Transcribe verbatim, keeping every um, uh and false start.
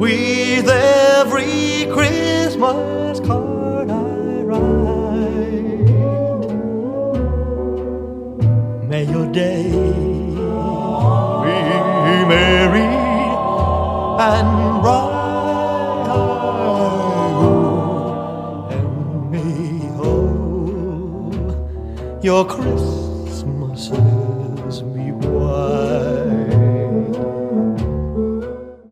with every Christmas card I write. May your day be merry and bright, and may all your Christmases be white.